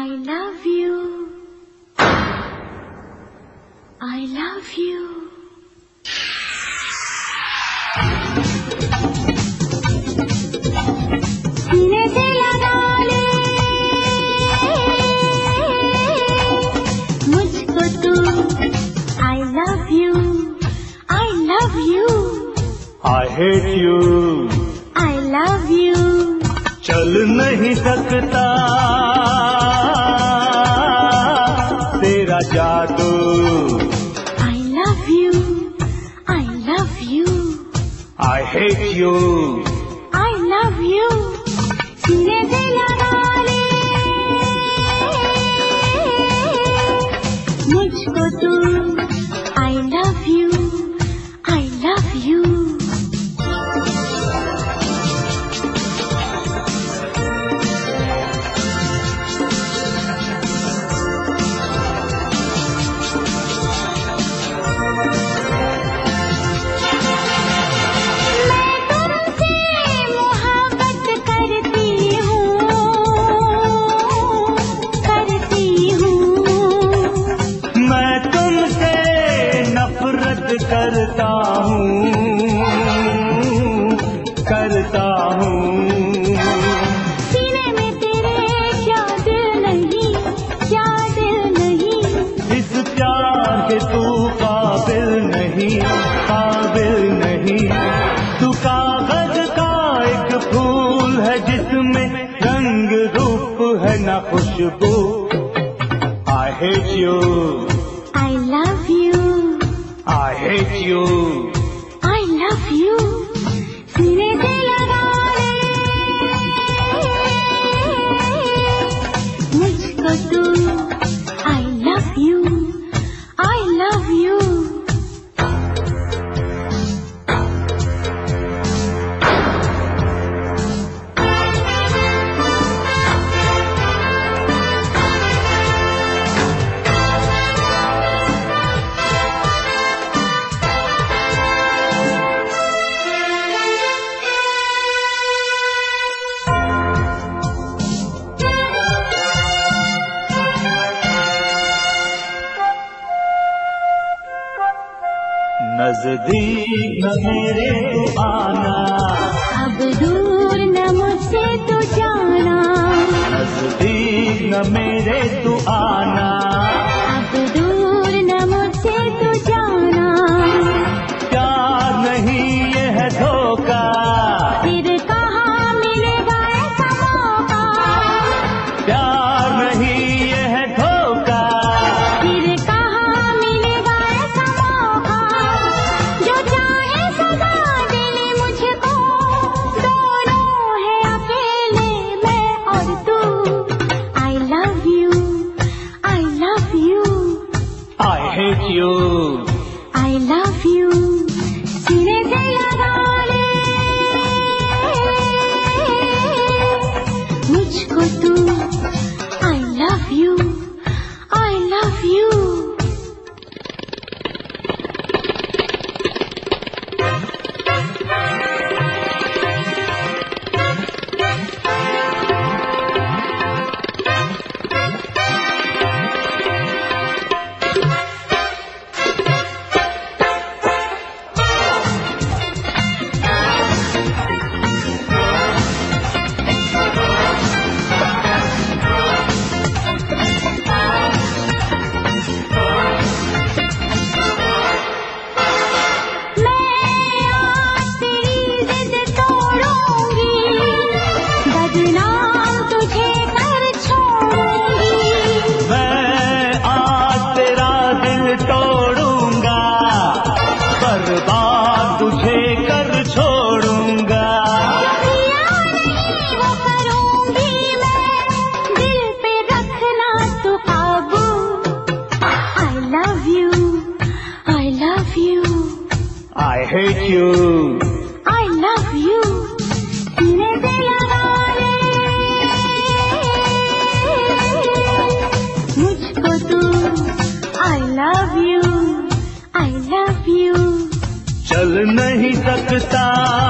I love you. I love you. सीने से लगा ले मुझको तू. I love you. I love you. I hate you. I love you. चल नहीं सकता तेरा जादू. I love you. I love you. I hate you. I love you. सीने से लगा ले मुझको तू. I love you. I love you. करता हूँ सीने में तेरे क्या दिल नहीं, क्या दिल नहीं. इस प्यार के तू काबिल नहीं, काबिल नहीं. तू कागज का एक फूल है जिसमें रंग रूप है ना खुशबू. I hate you. I love you. I hate you. I love you. सीने से लगा ले मुझको तू. I love you. I love you. नजदीक न मेरे तू आना, अब दूर न मुझसे तू जाना. नजदीक न मेरे तू आना, अब दूर न मुझसे तू जाना. प्यार नहीं ये है धोखा, फिर कहाँ मिलेगा ऐसा मौका. प्यार नहीं ये है धोखा, फिर कहाँ मिलेगा ऐसा मौका. जो चाहे सदा दे ले मुझको, दोनों है अकेले मैं और तू. I love you. I love you. I hate you. I love you. सीने से लगा ले मुझको तू. I love you. I love you. तुझे कर छोड़ूंगा. वो करूंगी मैं, दिल पे रखना तू काबू. I love you. I love you. I hate you. I love you. सीने से लगा ले मुझको तू. I love you. I love you. चल नहीं सकता